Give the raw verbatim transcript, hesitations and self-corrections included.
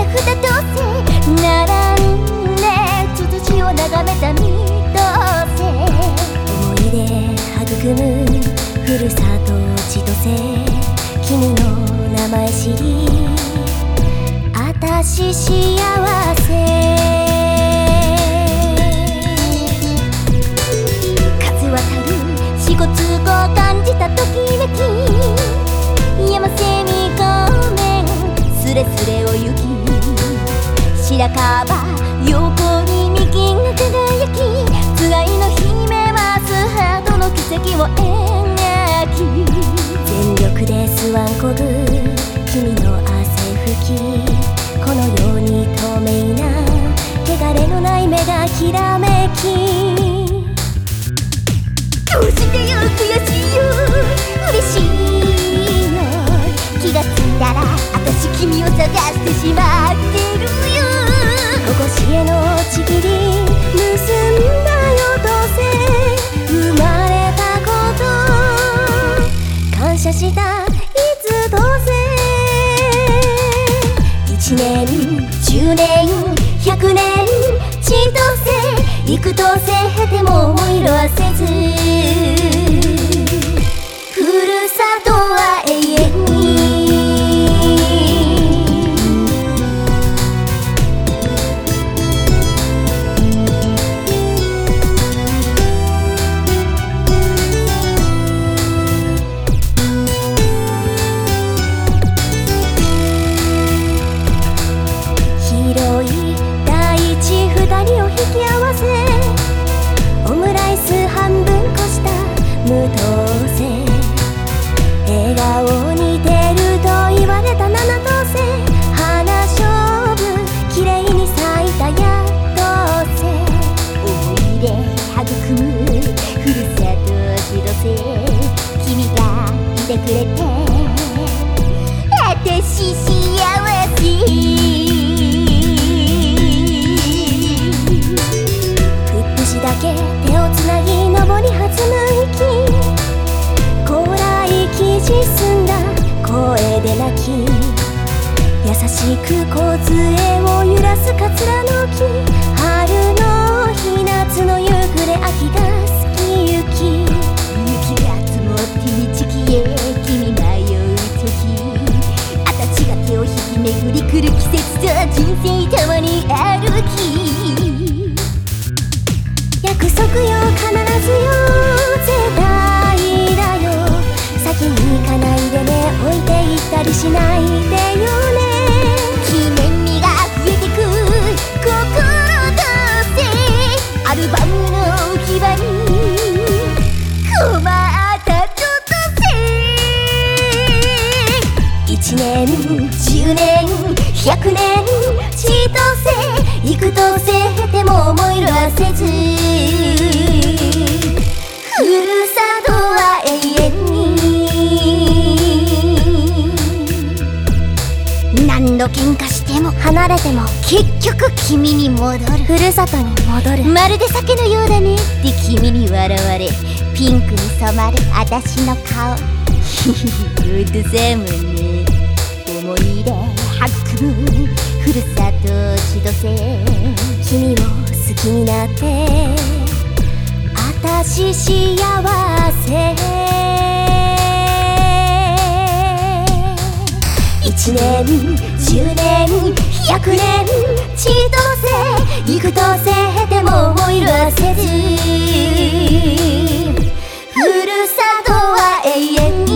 札とせ並んでつつじを眺めた身とせ思い出育むふるさと千歳君の名前知りあたし幸せ風渡る四五通を感じたときめき山蝉ごめんスレスレを行き白樺横に右が輝きつがいの秘めますハートの奇跡を描き全力でスワンこぐ君の汗拭きこのように透明な汚れのない目がきらめきどうしてよ悔しいよ嬉しいよ気がついたらあたし君を探してしまってるよここしへのちぎり結んだよどうせ生まれたこと感謝したいつどうせ一年十年百年千とせ幾とせ経ても思い色あせずふるさとは永遠に広い大地二人を引き合わせオムライス半分こした無糖せ笑顔に似てると言われた七等星花勝負きれいに咲いたやっとせ思い出育むふるさと千歳君がいてくれてあたし幸せだけ手をつなぎ登り弾む息高麗生地澄んだ声で泣き優しく梢を揺らす桂の木春の日夏の夕暮れ秋が好き雪雪が積もって道消え君迷う時あたちが手を引き巡り来る季節と人生たまに歩き約束よ必ずよ絶対だよ先に行かないでね置いていったりしないでよね記念日が増えてく心とせアルバムの置き場に困ったちょっとせ一年十年百年千とせ幾とせ経ても思い色あせずふるさとは永遠に何度喧嘩しても離れても結局君に戻るふるさとに戻るまるで酒のようだねって君に笑われピンクに染まるあたしの顔ヒヒヒうるさいもんね思い出育むふるさと千歳君を好きになってあたし幸せ一年十年百年千とせ幾とせ経ても思い色あせずふるさとは永遠に